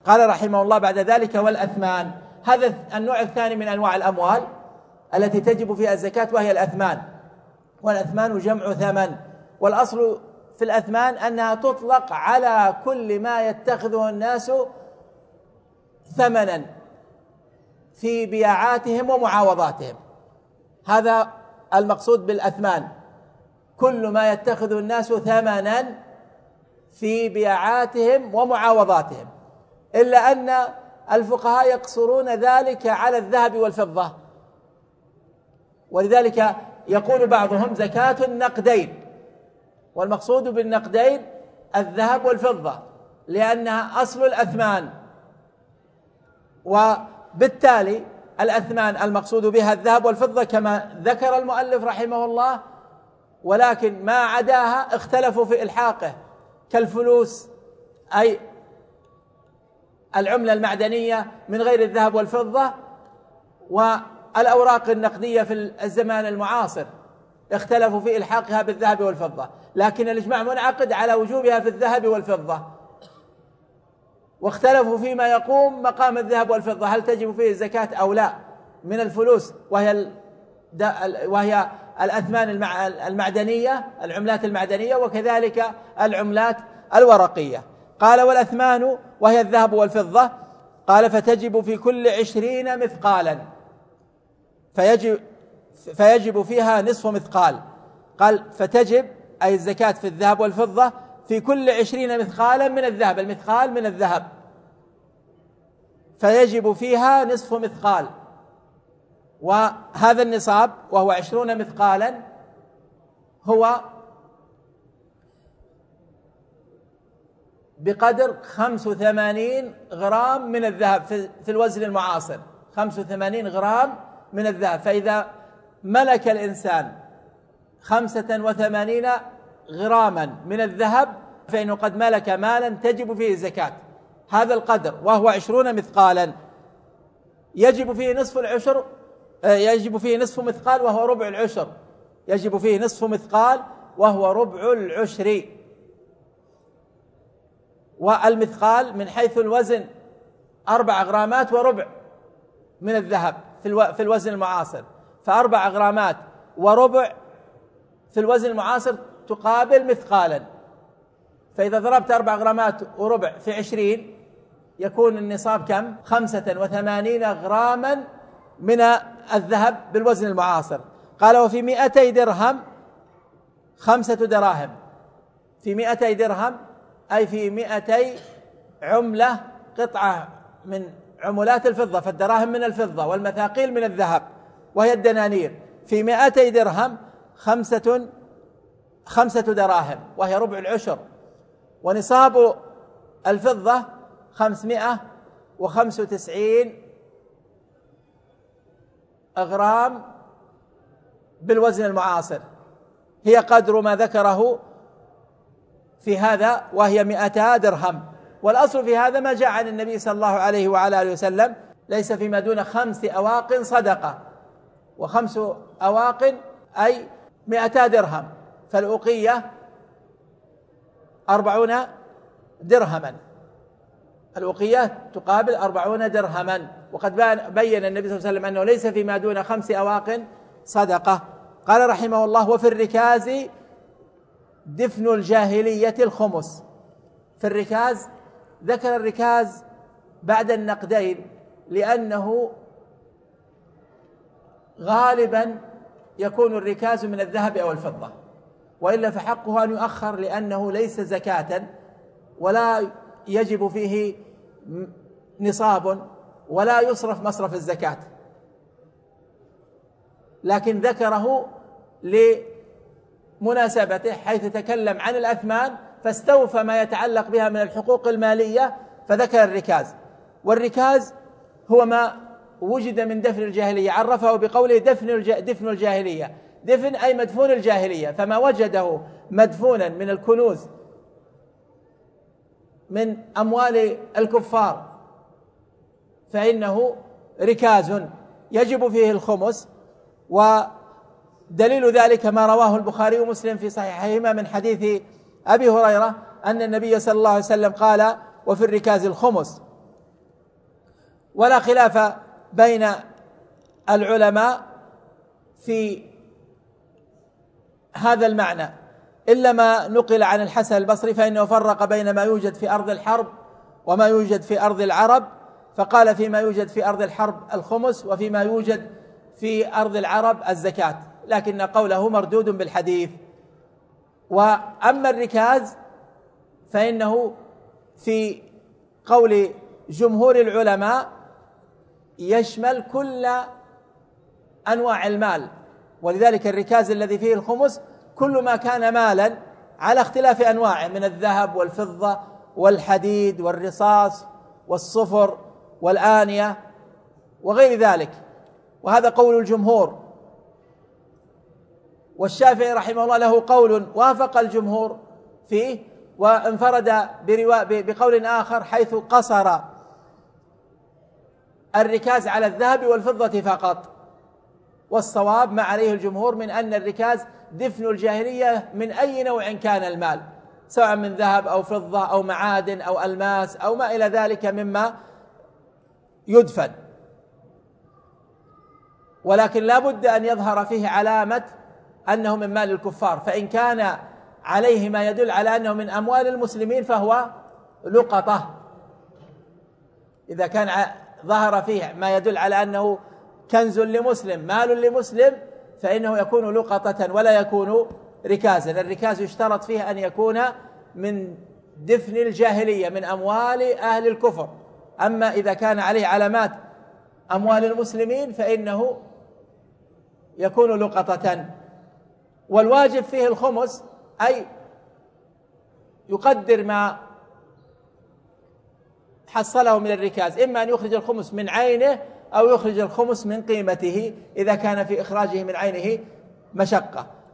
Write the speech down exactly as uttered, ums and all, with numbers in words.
قال رحمه الله بعد ذلك: والأثمان. هذا النوع الثاني من أنواع الأموال التي تجب فيها الزكاة، وهي الأثمان. والأثمان جمع ثمن، والأصل في الأثمان أنها تطلق على كل ما يتخذه الناس ثمنا في بياعاتهم ومعاوضاتهم. هذا المقصود بالأثمان، كل ما يتخذه الناس ثمنا في بياعاتهم ومعاوضاتهم، إلا أن الفقهاء يقصرون ذلك على الذهب والفضة، ولذلك يقول بعضهم زكاة النقدين، والمقصود بالنقدين الذهب والفضة لأنها أصل الأثمان، وبالتالي الأثمان المقصود بها الذهب والفضة كما ذكر المؤلف رحمه الله، ولكن ما عداها اختلفوا في إلحاقه، كالفلوس أي العملة المعدنية من غير الذهب والفضة، والأوراق النقدية في الزمان المعاصر اختلفوا في إلحاقها بالذهب والفضة، لكن الإجماع منعقد على وجوبها في الذهب والفضة، واختلفوا فيما يقوم مقام الذهب والفضة، هل تجب فيه الزكاة أو لا، من الفلوس وهي وهي الأثمان المعدنية، العملات المعدنية، وكذلك العملات الورقية. قال: والأثمان وهي الذهب والفضة. قال: فتجب في كل عشرين مثقالا، فيجب فيجب فيها نصف مثقال. قال: فتجب أي الزكاة في الذهب والفضة في كل عشرين مثقالا من الذهب، المثقال من الذهب، فيجب فيها نصف مثقال. وهذا النصاب وهو عشرون مثقالا هو بقدر خمس وثمانين غرام من الذهب في الوزن المعاصر، خمس وثمانين غرام من الذهب. فإذا ملك الإنسان خمسة وثمانين غراما من الذهب فإنه قد ملك مالا تجب فيه الزكاة، هذا القدر وهو عشرون مثقالا. يجب فيه نصف العشر، يجب فيه نصف مثقال وهو ربع العشر، يجب فيه نصف مثقال وهو ربع العشر. والمثقال من حيث الوزن أربع غرامات وربع من الذهب في الوزن المعاصر، فأربع غرامات وربع في الوزن المعاصر تقابل مثقالا، فإذا ضربت أربع غرامات وربع في عشرين يكون النصاب كم؟ خمسة وثمانين غراما من الذهب بالوزن المعاصر. قال: وفي مئتي درهم خمسة دراهم. في مئتي درهم أي في مئتي عملة، قطعة من عملات الفضة، فالدراهم من الفضة والمثاقيل من الذهب وهي الدنانير. في مئتي درهم خمسة خمسة دراهم وهي ربع العشر. ونصاب الفضة خمسمائة وخمسة وتسعين غرام بالوزن المعاصر، هي قدر ما ذكره في هذا وهي مئتا درهم. والأصل في هذا ما جاء عن النبي صلى الله عليه وعلى آله وسلم: ليس فيما دون خمس أواق صدقة، وخمس أواق أي مئتا درهم، فالأوقية أربعون درهما، الأوقية تقابل أربعون درهما. وقد بين النبي صلى الله عليه وسلم أنه ليس فيما دون خمس أواق صدقة. قال رحمه الله: وفي الركاز دفن الجاهلية الخمس. في الركاز ذكر الركاز بعد النقدين لأنه غالبا يكون الركاز من الذهب أو الفضة، وإلا فحقه أن يؤخر لأنه ليس زكاة ولا يجب فيه نصاب ولا يصرف مصرف الزكاة، لكن ذكره لمناسبته حيث تكلم عن الأثمان فاستوفى ما يتعلق بها من الحقوق المالية فذكر الركاز. والركاز هو ما وجد من دفن الجاهلية، عرفه بقوله دفن دفن الجاهلية، دفن أي مدفون الجاهلية، فما وجده مدفونا من الكنوز من أموال الكفار فإنه ركاز يجب فيه الخمس. ودليل ذلك ما رواه البخاري ومسلم في صحيحهما من حديث أبي هريرة أن النبي صلى الله عليه وسلم قال: وفي الركاز الخمس. ولا خلاف بين العلماء في هذا المعنى إلا ما نقل عن الحسن البصري، فإنه فرق بين ما يوجد في أرض الحرب وما يوجد في أرض العرب، فقال فيما يوجد في أرض الحرب الخمس، وفيما يوجد في أرض العرب الزكاة، لكن قوله مردود بالحديث. وأما الركاز فإنه في قول جمهور العلماء يشمل كل أنواع المال، ولذلك الركاز الذي فيه الخمس كل ما كان مالا على اختلاف أنواعه من الذهب والفضة والحديد والرصاص والصفر والآنية وغير ذلك، وهذا قول الجمهور. والشافعي رحمه الله له قول وافق الجمهور فيه، وانفرد بقول آخر حيث قصر الركاز على الذهب والفضة فقط. والصواب ما عليه الجمهور من أن الركاز دفن الجاهلية من أي نوع كان المال، سواء من ذهب أو فضة أو معادن أو ألماس أو ما إلى ذلك مما يدفن، ولكن لا بد أن يظهر فيه علامة أنه من مال الكفار، فإن كان عليه ما يدل على أنه من أموال المسلمين فهو لقطة. إذا كان ظهر فيه ما يدل على أنه كنز لمسلم مال لمسلم فإنه يكون لقطة ولا يكون ركازا. الركاز يشترط فيه أن يكون من دفن الجاهلية من أموال أهل الكفر، أما إذا كان عليه علامات أموال المسلمين فإنه يكون لقطة. والواجب فيه الخمس، أي يقدر ما حصله من الركاز، إما أن يخرج الخمس من عينه أو يخرج الخمس من قيمته إذا كان في إخراجه من عينه مشقة.